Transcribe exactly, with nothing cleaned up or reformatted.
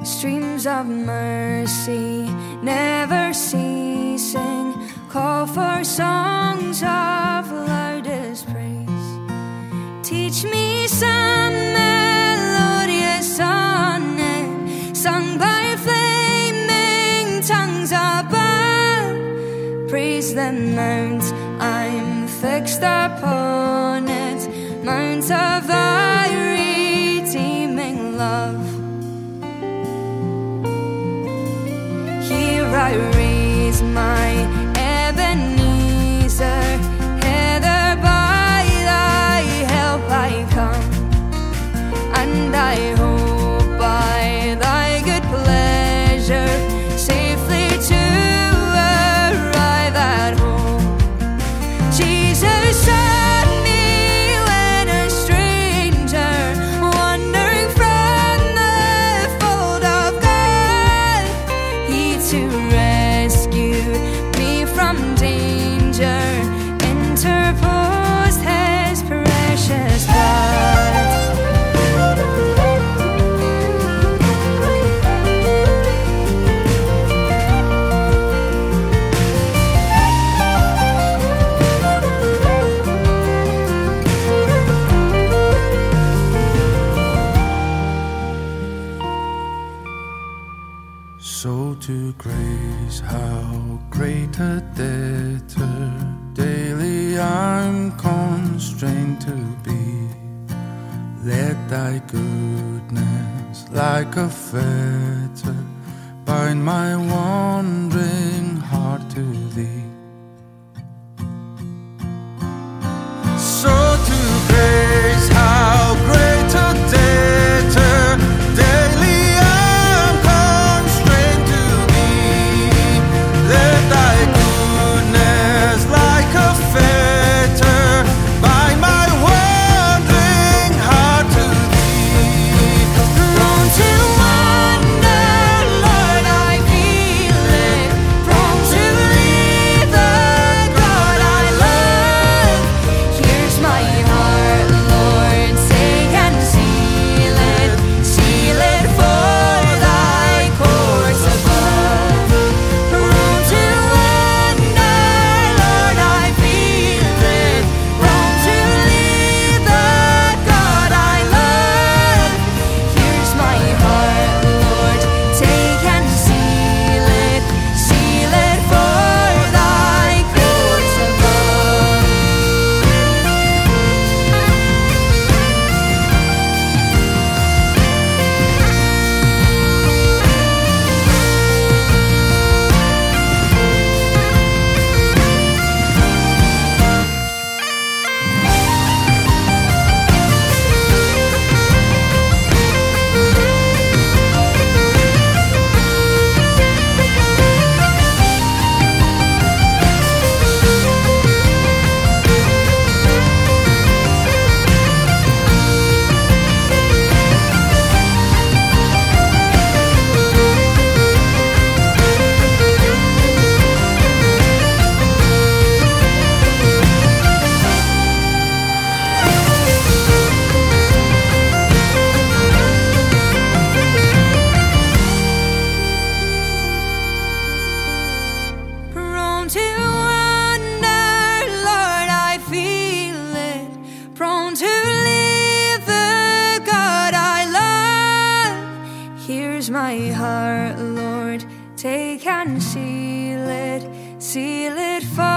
Streams of mercy never ceasing, call for songs of loudest praise. Teach me some melodious sonnet sung by flaming tongues above. Praise the mount I'm fixed upon it, mount of thy redeeming love. Here I raise my Ebenezer, hither by thy help I come, and I hope by thy good pleasure safely to arrive at home. Jesus sent me when a stranger, wandering from the fold of God, he too rescued me from danger, interposed his precious blood. So to grace, how great a debtor daily I'm constrained to be. Let thy goodness like a fetter bind my wandering heart to thee. So to grace, how great a debtor daily I'm constrained to be. Let thy goodness like a fetter bind my wandering heart to thee. Prone to wander, Lord, I feel it. Prone to leave the God I love. Here's my heart, Lord, take and seal it. Seal it for thy course above. Prone to wander, Lord, I feel it. Prone to leave the God I love. Here's my heart, Lord, take and seal it. Seal it for thy course above. Prone to wander, Lord, I feel it. Prone to leave the God I love. Here's my heart, Lord, take and seal it. Seal it for